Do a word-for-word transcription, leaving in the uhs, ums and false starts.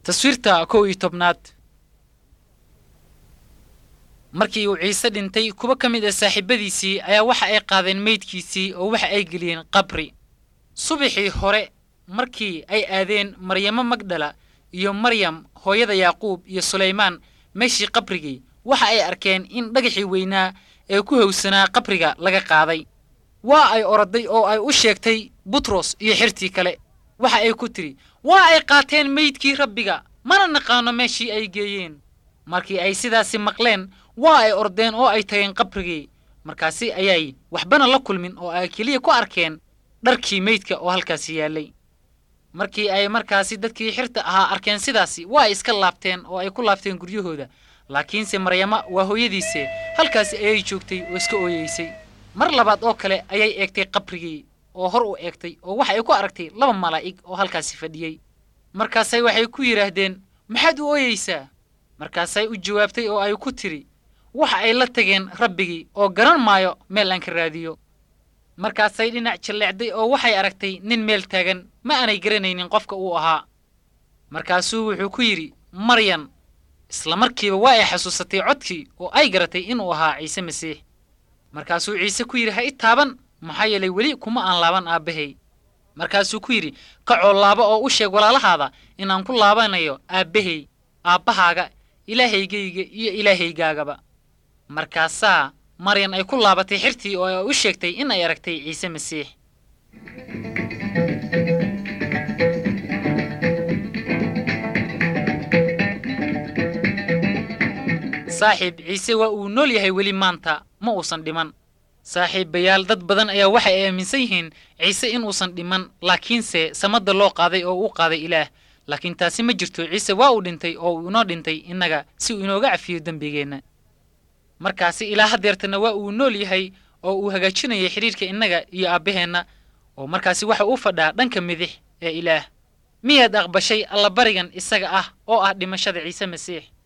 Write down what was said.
taswiirta kow iyo tobnaad. markii uu ciise dhintay kuwa ka mid ah saaxiibadiisii ayaa waxa ay qaadeen meydkiisii oo waxa ay geliyeen qabri. subaxii hore markii ay aadeen maryamo magdala iyo maryam hooyada yaaqub iyo suleymaan meeshii qabrigii waxa ay arkeen in dhagaxii weynaa ee ku howsanaa qabriga laga qaaday. waa ay oroday oo ay u sheegtay butros iyo xirtii kale. waxa ay ku tiri waa ay qaateen meydkii rabbiga mana naqaano meeshii ay geeyeen. markii ay sidaasi maqleen waa ay ordeen oo ay tageen qabrigii. markaasi ayay waxbana la kulmin oo ay kaliya ku arkeen dharkii meydka oo halkaas yaalay. markii ay markaasi dadkii xirta ahaa arkeen sidaasi waa ay iska laabteen oo ay ku laabteen guryahooda. laakiinse maryama waa hooyadiise halkaas ayay joogtay oo iska ooyeysay. mar labaad oo kale ayay eegtay qabrigii oo hor u eegtay oo waxa ay ku aragtay laba malaa'ig oo halkaas fadhiyay. markaasay waxay ku yiraahdeen maxaad u ooyeysaa? markaasay u jawaabtay oo ay ku tiri waxa ay la tageen rabbigii oo garan maayo meel aan ka raadiyo. markaasay dhinac jaleecday oo waxay aragtay nin meel taagan ma aanay garanaynin qofka uu ahaa. markaasuu wuxuu ku yiri maryan. isla markiiba waa ay xasuusatay codkii oo ay garatay inuu ahaa ciise masiix. markaasuu ciise ku yiri ha i taaban maxaa yeelay weli kuma aan laaban aabbahay. markaasuu ku yiri kacoo laaba oo u sheeg walaalahaada inaan ku laabanayo aabbahay aabbahaaga ilaahaygayga iyo ilaahaygaagaba. markaasaa maryan ay ku laabatay xirtii oo ay u sheegtay in ay aragtay ciise masiix. saaxiib ciise waa uu nool yahay weli maanta ma uusan dhiman. saaxiibayaal dad badan ayaa waxay aaminsan yihiin ciise inuusan dhiman laakiinse samada loo qaaday oo uu qaaday ilaah. laakiin taasi ma jirto. ciise waa uu dhintay oo uu inoo dhintay innaga si uu inooga cafiyo dembigeenna. markaasi ilaa hadeertana waa uu nool yahay oo uu hagaajinayay xiriirka innaga iyo aabbaheenna oo markaasi waxa uu fadhaa dhanka midix ee ilaah. miyaad aqbashay allabarigan isaga ah oo ah dhimashada ciise masiix?